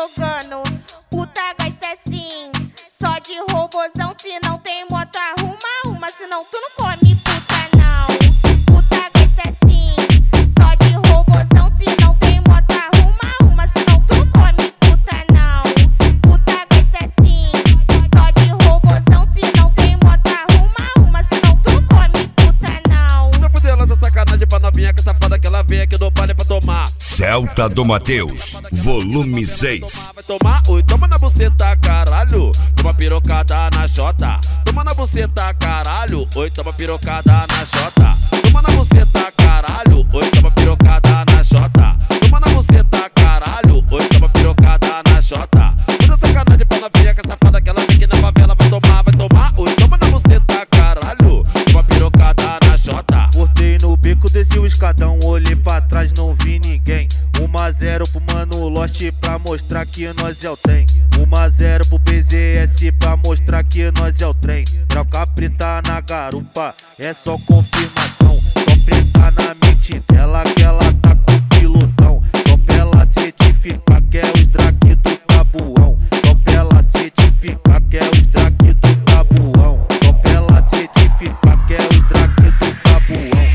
jogando. Puta gasta assim, só de robozão. Se não tem moto, arruma. Senão tu não come puta não. Puta gasta assim, só de robozão. Se não tem moto, arruma. Senão tu não come puta não. Puta gasta assim, só de robozão. Se não tem moto, arruma. Senão tu não come puta não. Tá fudendo essa sacanagem pra novinha, que safada que ela vem aqui no baile pra tomar. Celta do Mateus, volume 6. Vai tomar, oi, toma na buceta, caralho. Toma pirocada na xota. Toma na buceta, caralho. Oi, toma pirocada na xota. Toma na buceta, caralho. Oi, toma pirocada na xota. Toma na buceta, caralho. Oi, toma pirocada na xota. Toda sacanagem pra novinha, que safada que ela vem aqui na favela. Vai tomar, oi, toma na buceta, caralho. Toma pirocada na xota. Cortei no beco, desci o escadão, olhei pra trás, não vi ninguém. 1-0 pro Mano Lost pra mostrar que nós é o trem. 1-0 pro BZS pra mostrar que nós é o trem. Troca preta na garupa, é só confirmação. Só preta na mente dela que ela tá com pilotão. Só pra ela certificar que é os drag do tabuão. Só pra ela certificar que é os drag do tabuão. Só pra ela certificar que é os drag do tabuão.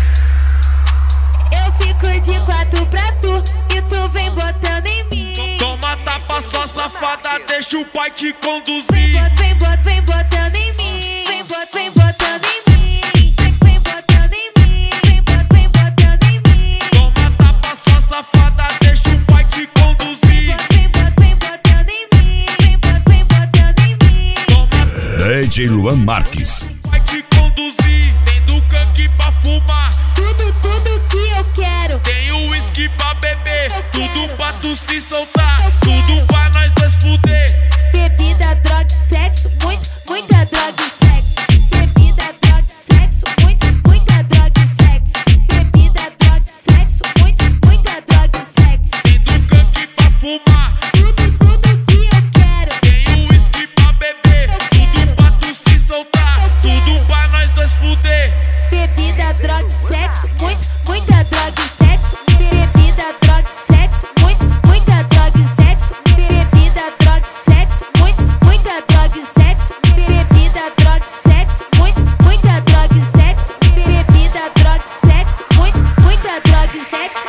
Eu fico de 4 pra tu e tu vem botando em mim. Toma tapa, sua safada, deixa o pai te conduzir. Vem botando em mim. Vem botando em mim. Vem botando em mim. Vem botando em mim. Toma tapa, sua safada, deixa o pai te conduzir. Vem botando em mim. Vem botando em mim. Toma DJ Luan Marques. pai te conduzir. Tem do canque pra fumar, Tudo que eu quero. tem o uísque pra beber. Tudo pra tu se soltar, tudo pra nós dois fuder. Bebida, droga e sexo. Muita droga e sexo. Bebida, droga e sexo. Muita droga e sexo. Bebida, droga e sexo. Muita droga e sexo. Tem do canque pra fumar, Tudo que eu quero. tem o uísque pra beber. Tudo pra tu se soltar, tudo pra nós dois fuder. Bebida, droga e sexo. Muita droga e sexo. Bebida, droga e sexo. Muita droga e sexo. Bebida, droga e sexo. Muita droga e sexo. Bebida, droga e sexo. Muita droga e sexo. Bebida, droga e sexo. Muita droga e sexo.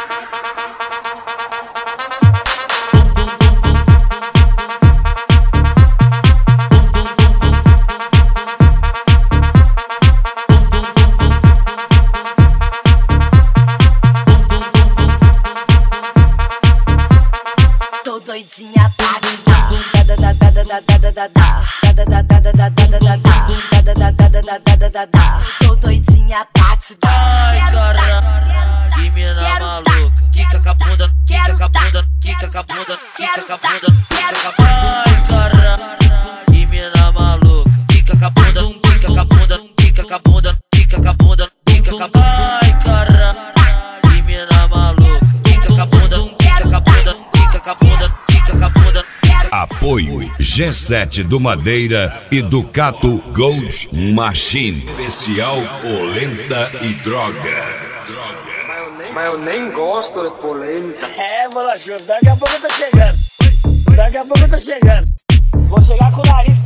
Tô doidinha pra tô doidinha pra te dar. Ai, caralho, que mina maluca. Quica com a bunda, quica com a bunda, quica com a bunda, quica com a bunda, quica com a bunda. Ai, caralho, que mina maluca. Quica com a bunda, quica com a bunda, quica com a bunda, quica com a bunda, quica com a bunda. Ai, caralho, que mina maluca. Quica com a bunda, quica com a bunda, quica com a bunda, quica com a bunda. Apoio G7 do Madeira e Ducato Gold Machine. Especial polenta e droga. Mas eu nem gosto de polenta. É, moleque, daqui a pouco eu tô chegando. Vou chegar com o nariz